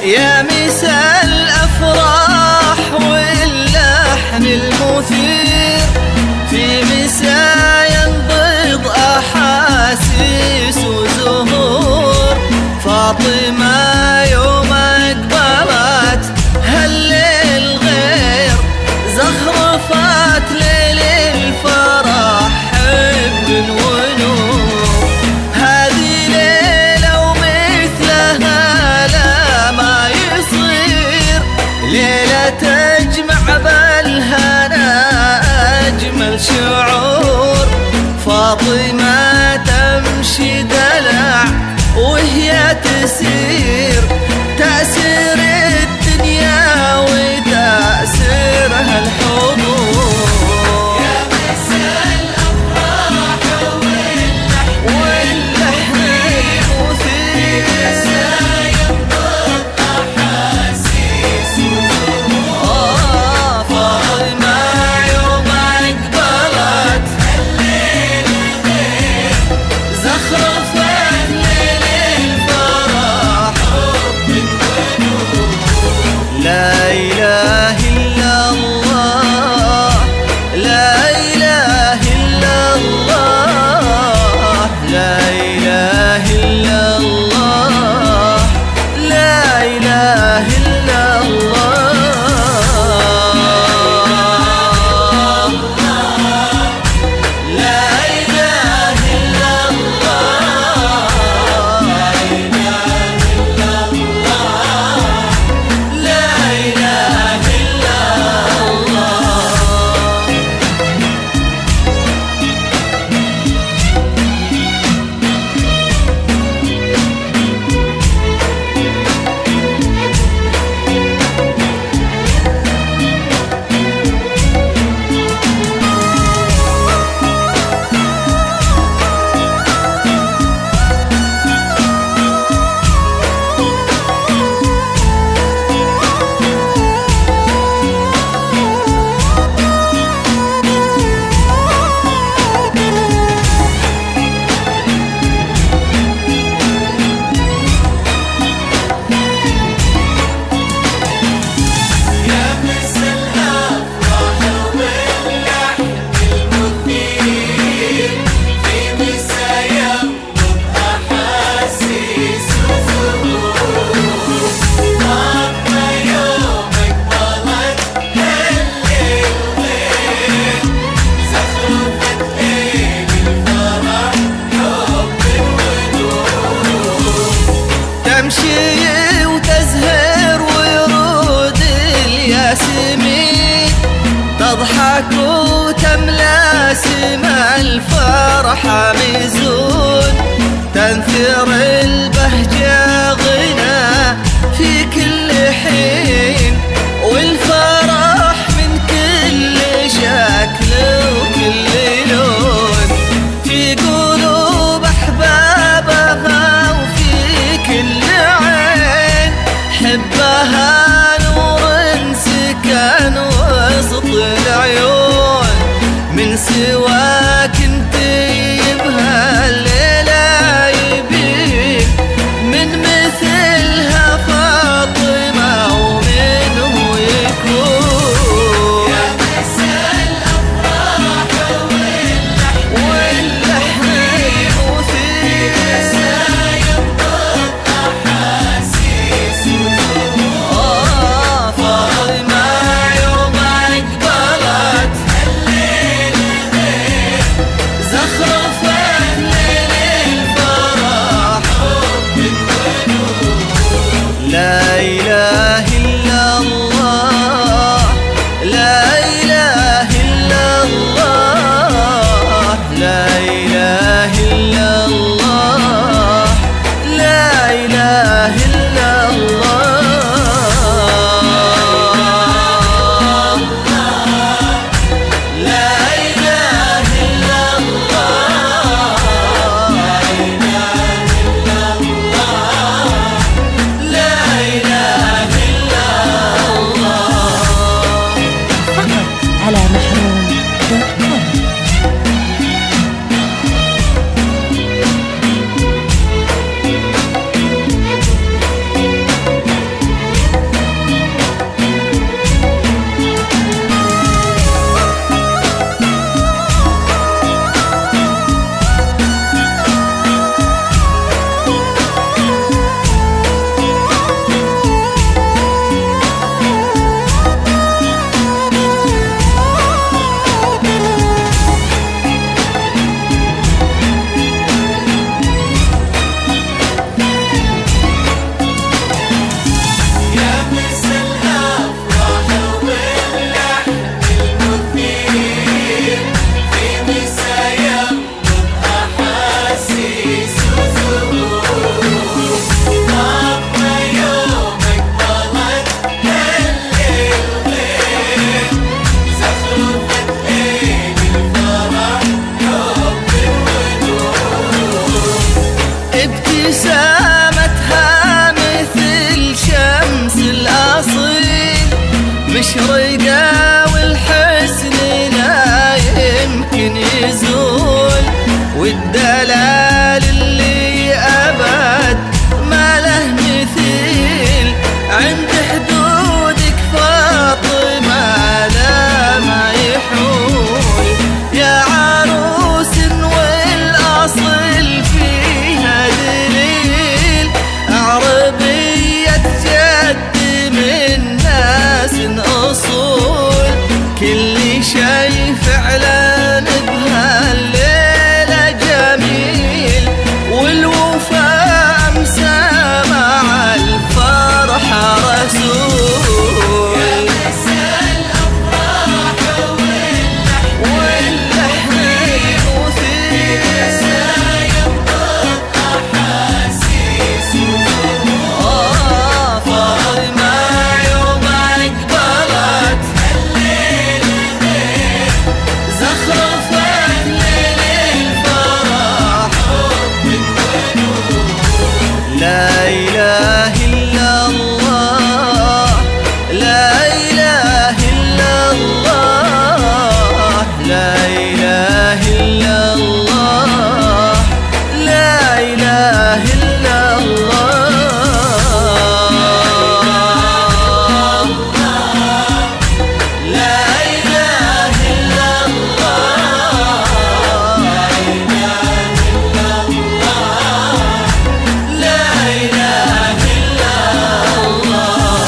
يا مساء الأفراح واللحن المثير، في مساء ينبض أحاسيس وزهور. فاطمة يوم أقبلت هالليل غير، زخرفت ليل الفرح حب ونور. هذه ليلة ومثلها لا ما يصير، ليلة تجمع بالهنا أجمل شعور. فاطمة تمشي دلع وهي تسير، تأسير الدنيا وتأسيرها الحضور. يا مساء الأفراح واللحن المثير، مساء ينبض أحاسيس وزهور. فاطمة يوم أقبلت الليل غير، زخرفت ليل الفرح حب ونور. لا إله إلا الله، لا إله إلا الله، لا إله إلا الله، لا إله إلا الله، لا إله إلا الله، لا إله إلا الله. يا مساء الأفراح واللحن المثير، في مساء ينبض أحاسيس وزهور. فاطمة يوم أقبلت هالليل غير، زخرفت ليل الفرح حب ونور. تمشي وتزهر ويرود الياسمين، تضحك وتملى سما الفرح مزون. تنثر البهجة غنى في كل حين، والفرح من كل شكل وكل لون. في قلوب أحبابها وفي كل عين، حبها نور سكن وسط العيون. من سواك انت يبها الليلة يبين، مشرقة والحسن لا يمكن يزول، والدلال اللي أبد ما له مثيل، عند حدودك فاطمة لا ما يحول. يا عروس والأصل فيها دليل، عربية جد من ناس أصول، كل شي فعلا بهالليلة جميل، والوفاء أمسى مع الفرحة رسول. يا مسا الأفراح واللحن مثير، مسا ينبض أحاسيس وفرح. فاطمة يوم أقبلت الليل الغير زخرفت ليل الفرح، لا إله إلا الله، لا إله إلا الله، لا إله إلا الله، لا إله إلا الله. لا إله إلا الله، لا إله إلا الله.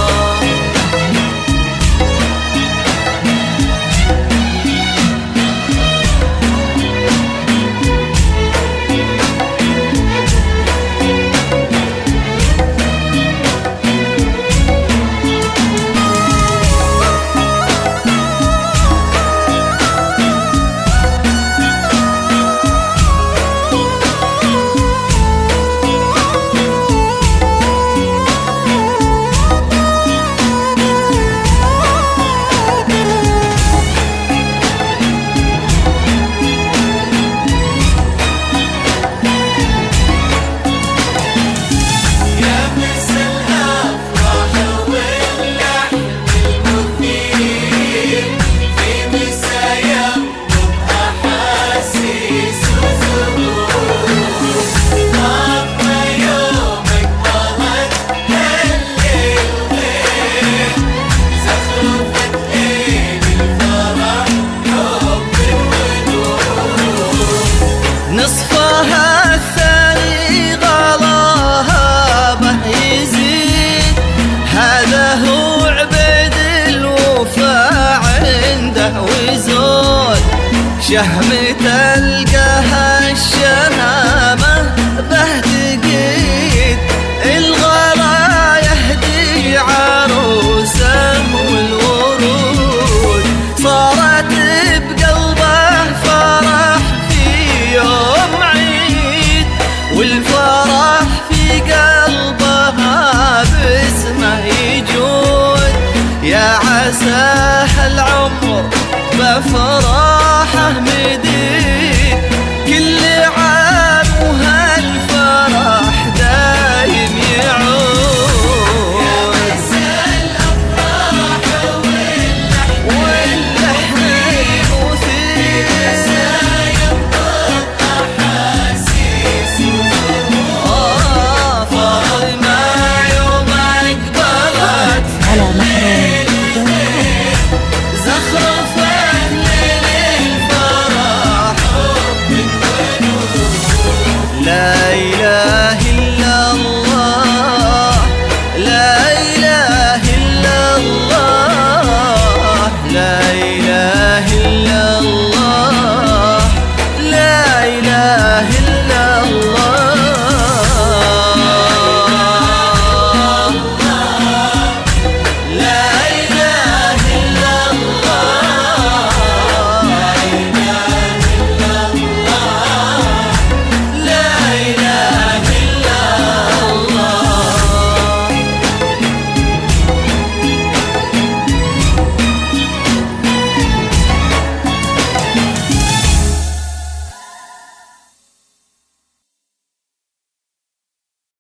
يا مسا الأفراح واللحن المثير، في مسا ينبض أحاسيس وزهور. فاطمة يوم أقبلت هالليل غير، زخرفت ليل الفرح حب ونور. نصفها الثاني غلاها به يزيد، هذا هو عبيد الوفاء عنده وزود، شهمة تلقاها الشهامة به تقيد، الغلا يهدي عروسه والورود، صارت بقلبه فرح في يوم عيد، والفرح في قلبها باسمه يجود، يا عساه العمر بفرح